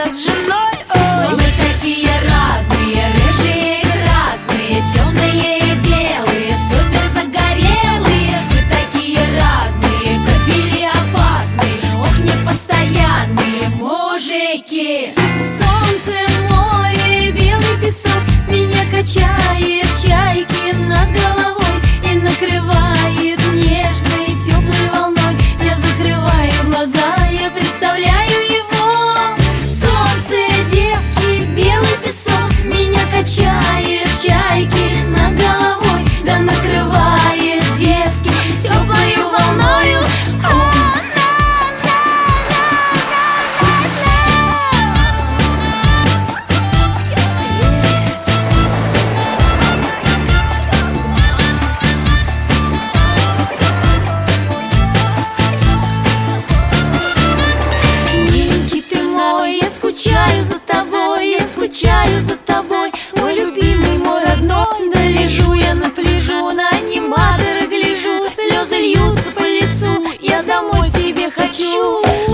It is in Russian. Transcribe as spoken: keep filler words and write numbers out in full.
мужа с женой. Ой. Мы такие разные, рыжие и красные, темные и белые, супер загорелые. Мы такие разные, кобели опасные, ох, непостоянные мужики. Солнце, море, белый песок, меня качает чайки над головой и накрывает нежной теплой волной. Я закрываю глаза, я представляю его. Солнце, девки, белый песок, меня качает чайки над головой, да накрывает девки теплою волною. Скучаю за тобой, я скучаю за тобой, мой любимый, мой родной. Да лежу я на пляжу, на аниматора гляжу, слезы льются по лицу, я домой к тебе хочу.